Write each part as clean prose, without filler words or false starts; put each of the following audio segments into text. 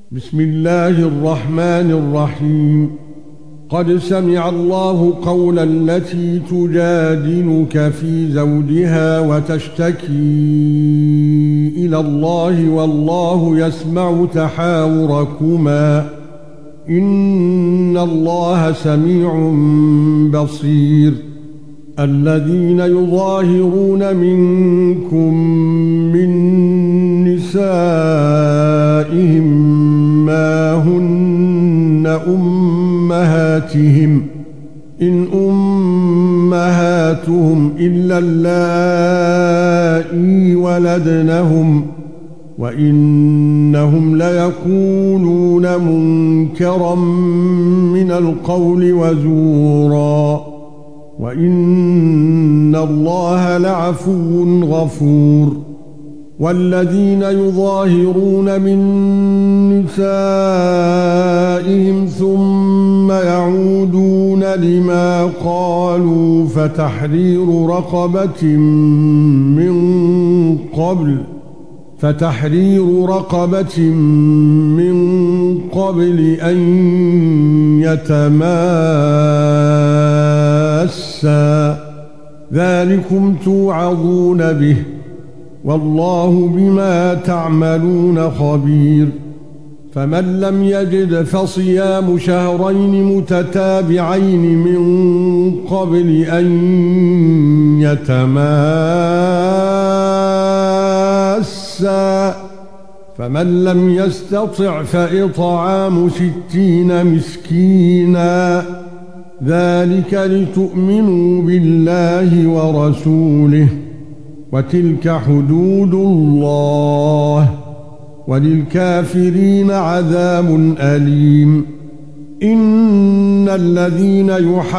بسم الله الرحمن الرحيم. قد سمع الله قول التي تجادلك في زوجها وتشتكي إلى الله والله يسمع تحاوركما إن الله سميع بصير. الذين يظاهرون منكم من نسائهم ما هن أمهاتهم إن أمهاتهم إلا اللائي ولدنهم وإنهم ليقولون منكرا من القول وزورا وإن الله لعفو غفور. والذين يظاهرون من نسائهم ثم يعودون لما قالوا فتحرير رقبة من قبل أن يتماسا ذلكم توعظون به والله بما تعملون خبير. فمن لم يجد فصيام شهرين متتابعين من قبل أن يتماسا فمن لم يستطع فإطعام 60 مسكينا ذلك لتؤمنوا بالله ورسوله وتلك حدود الله وللكافرين عذاب أليم. إن الذين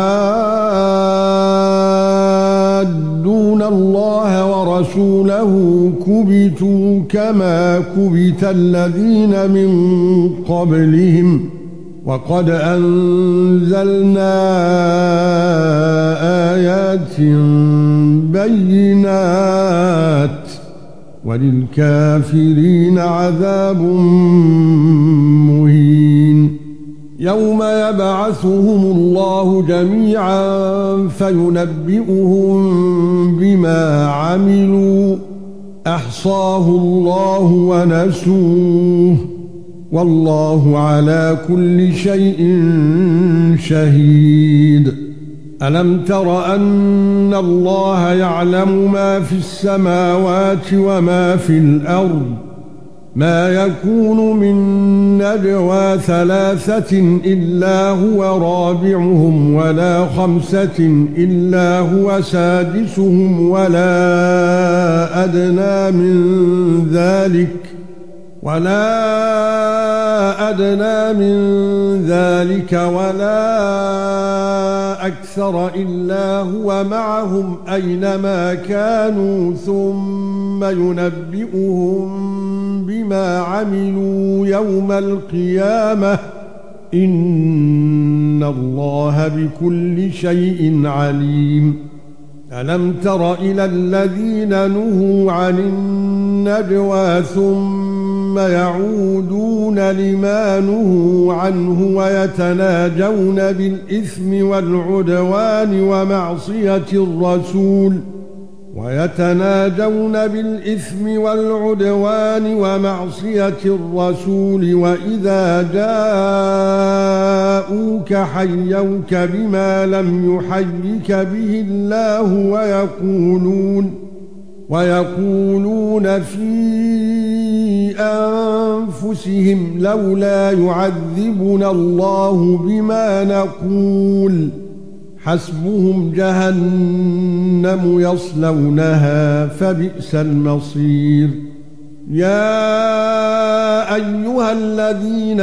يحادون الله ورسوله كبتوا كما كبت الذين من قبلهم وقد أنزلنا آيات بينات وللكافرين عذاب مهين. يوم يبعثهم الله جميعا فينبئهم بما عملوا أحصاه الله ونسوه والله على كل شيء شهيد. ألم تر أن الله يعلم ما في السماوات وما في الأرض ما يكون من نجوى 3 إلا هو رابعهم ولا 5 إلا هو سادسهم ولا أدنى من ذلك ولا أكثر إلا هو معهم أينما كانوا ثم ينبئهم بما عملوا يوم القيامة إن الله بكل شيء عليم. ألم تر إلى الذين نهوا عن النجوى ثم يعودون لما نهوا عنه ويتناجون بالإثم والعدوان ومعصية الرسول وإذا جاءوك حيوك بما لم يحيك به الله ويقولون في أنفسهم لولا يعذبنا الله بما نقول حسبهم جهنم يصلونها فبئس المصير. يا أيها الذين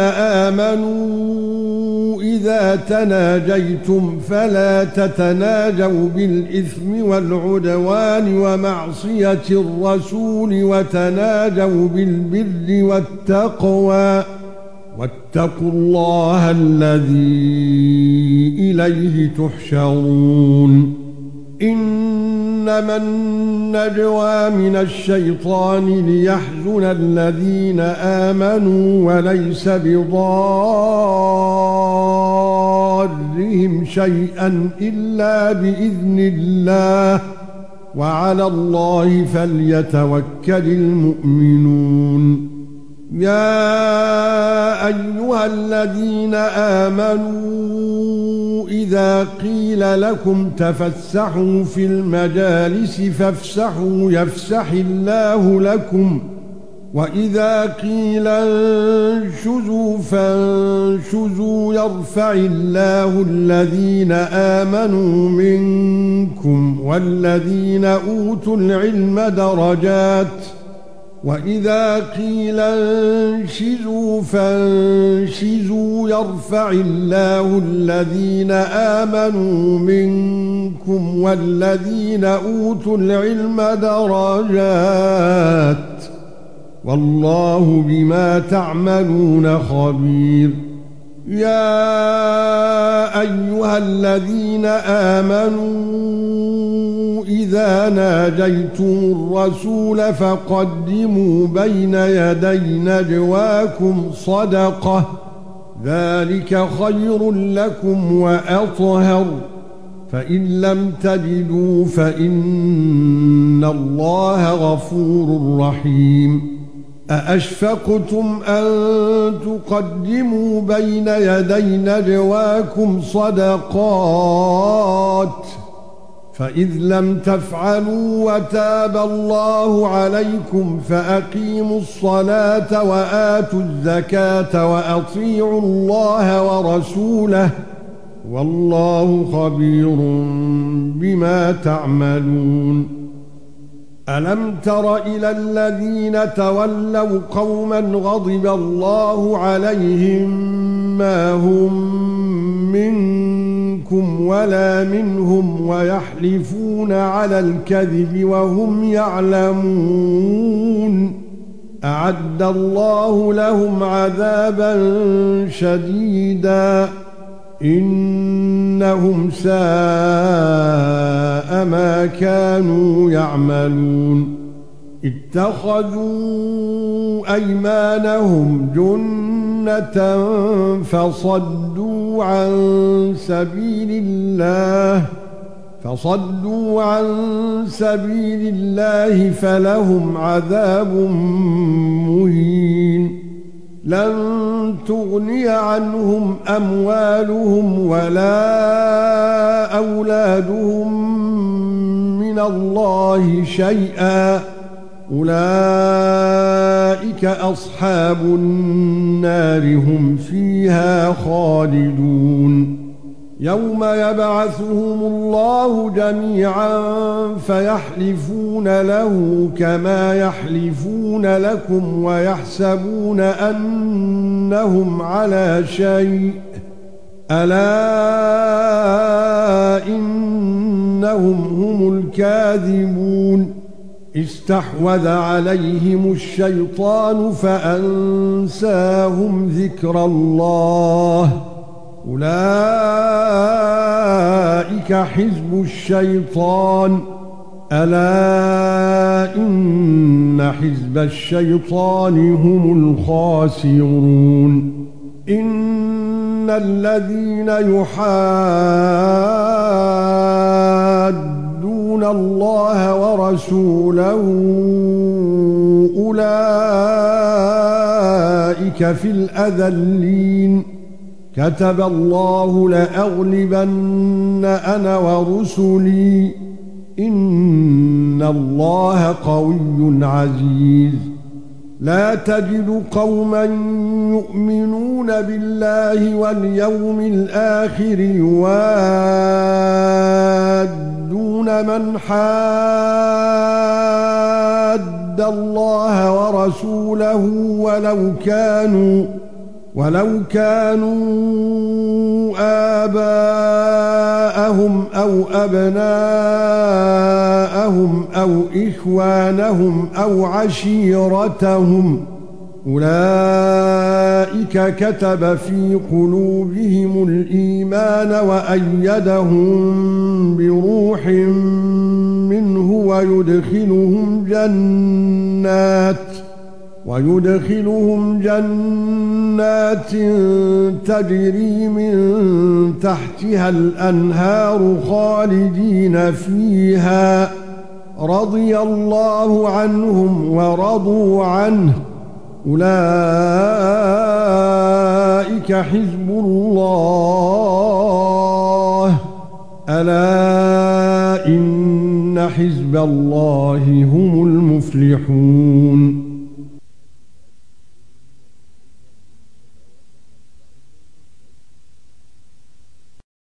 آمنوا إذا تناجيتم فلا تتناجوا بالإثم والعدوان ومعصية الرسول وتناجوا بالبر والتقوى واتقوا الله الذي إليه تحشرون. إن إنما النجوى من الشيطان ليحزن الذين آمنوا وليس بضارهم شيئا إلا بإذن الله وعلى الله فليتوكل المؤمنون يا أيها الذين آمنوا إذا قيل لكم تفسحوا في المجالس فافسحوا يفسح الله لكم وإذا قيل انشزوا فانشزوا يرفع الله الذين آمنوا منكم والذين أوتوا العلم درجات وَإِذَا قِيلَ انشِزُوا فانشزوا يرفع الله الذين آمنوا منكم والذين أوتوا العلم درجات والله بما تعملون خبير يا أيها الذين آمنوا إذا ناجيتم الرسول فقدموا بين يدي نجواكم صدقة ذلك خير لكم وأطهر فإن لم تجدوا فإن الله غفور رحيم أأشفقتم أن تقدموا بين يدي نجواكم صدقات فإذ لم تفعلوا وتاب الله عليكم فأقيموا الصلاة وآتوا الزكاة وأطيعوا الله ورسوله والله خبير بما تعملون ألم تر إلى الذين تولوا قوما غضب الله عليهم ما هم منكم ولا منهم ويحلفون على الكذب وهم يعلمون أعد الله لهم عذابا شديدا إنهم ساء ما كانوا يعملون اتخذوا أيمانهم جنة فصدوا عن سبيل الله فلهم عذاب مهين لن تغني عنهم أموالهم ولا أولادهم من الله شيئا أولئك أصحاب النار هم فيها خالدون يوم يبعثهم الله جميعا فيحلفون له كما يحلفون لكم ويحسبون أنهم على شيء ألا إنهم هم الكاذبون استحوذ عليهم الشيطان فأنساهم ذكر الله أولئك حزب الشيطان ألا إن حزب الشيطان هم الخاسرون إن الذين يحادون الله ورسوله أولئك في الأذلين كتب الله لأغلبن أنا ورسلي إن الله قوي عزيز لا تجد قوما يؤمنون بالله واليوم الآخر يوادون من حاد الله ورسوله ولو كانوا آباءهم أو أبناءهم أو إخوانهم أو عشيرتهم أولئك أولئك كتب في قلوبهم الإيمان وأيدهم بروح منه ويدخلهم جنات تجري من تحتها الأنهار خالدين فيها رضي الله عنهم ورضوا عنه أولئك حزب الله ألا إن حزب الله هم المفلحون